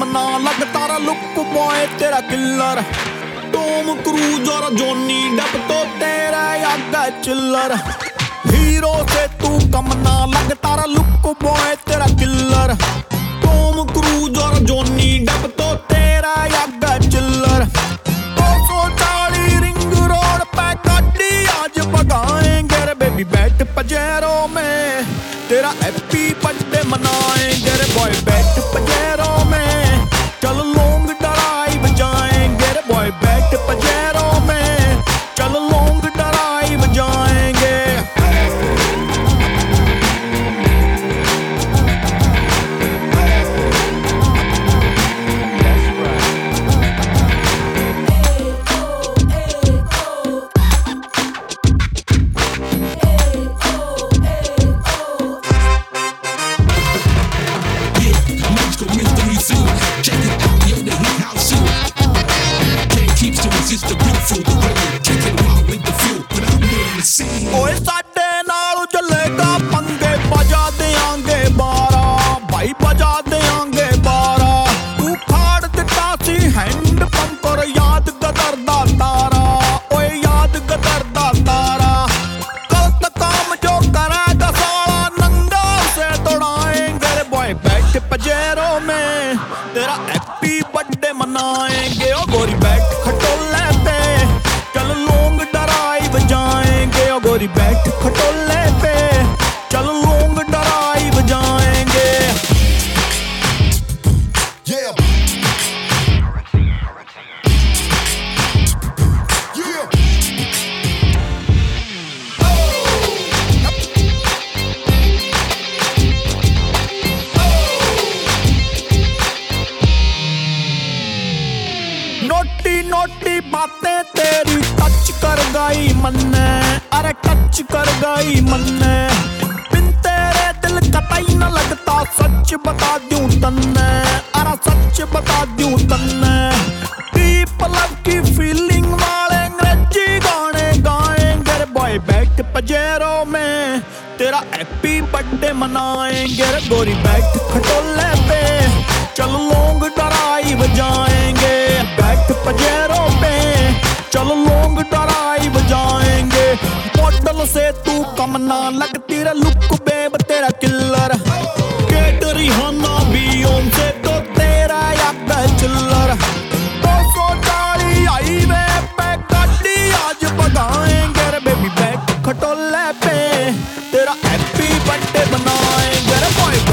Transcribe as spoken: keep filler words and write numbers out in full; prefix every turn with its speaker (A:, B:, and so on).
A: ना लगता रहा लुक बॉय तेरा किल्लर। टॉम क्रूज और जॉनी डेप तो तेरा आगा चिल्लर। हीरो से तू कम ना लगता रहा लुक बॉय तेरा किल्लर। टॉम क्रूज और जॉनी डेप तो तेरा आगा चिल्लर। दो सौ चालीस रिंग रोड पे गाड़ी आज भगाएंगे रे बेबी बैठ पजेरो में तेरा हैप्पी बर्थडे मनाएंगे रे बॉय बैठ पजेरो में चल लॉन्ग ड्राइव जाएंगे रे बॉय बैठ पजेरो में चल लॉन्ग ड्राइव जाएंगे। ओए साडे नाल चलेगा पंगे बजा देंगे बारा भाई बजा देंगे बारा। तू फाड़ दिता सी हैंड पंप और याद गदर दा तारा ओए याद गदर दा तारा। गलत काम जो करेगा साला नंगा उसे तोड़ाएंगे रे बॉय बैठ पजेरो में तेरा हैप्पी बर्थडे मनाएंगे। ओ गोरी बैठ खटोले पे चल लॉन्ग ड्राइव जाएंगे। ओ गोरी बैठ खटोले पे चल लॉन्ग ड्राइव जाएंगे। yeah. Yeah. नोटी नोटी बातें तेरी टच कर गई मन्ने अरे टच कर गई मन्ने। बिन तेरे दिल कतई न लगता सच बता दूं तन्ने अरे सच बता दूं तन्ने। डीप लव की फीलिंग वाले अंग्रेजी गाने गाएंगे रे बॉय बैठ पजेरो में तेरा हैप्पी बर्थडे मनाएंगे रे गोरी बैठ खटोले पे चल लॉन्ग ड्राइव जाएंगे। बैठ पजेरो पे चल लॉन्ग ड्राइव जाएंगे। मॉडल से तू कम ना लगती रे लुक बेब तेरा किल्लर। कैटरी हाना बियोंसे तो तेरा आगा चिल्लर। दो सौ चालीस हाईवे पे गाड़ी आज भगाएंगे रे बेबी बैठ खटोले पे तेरा हैप्पी बर्थडे बनाएंगे रे बॉय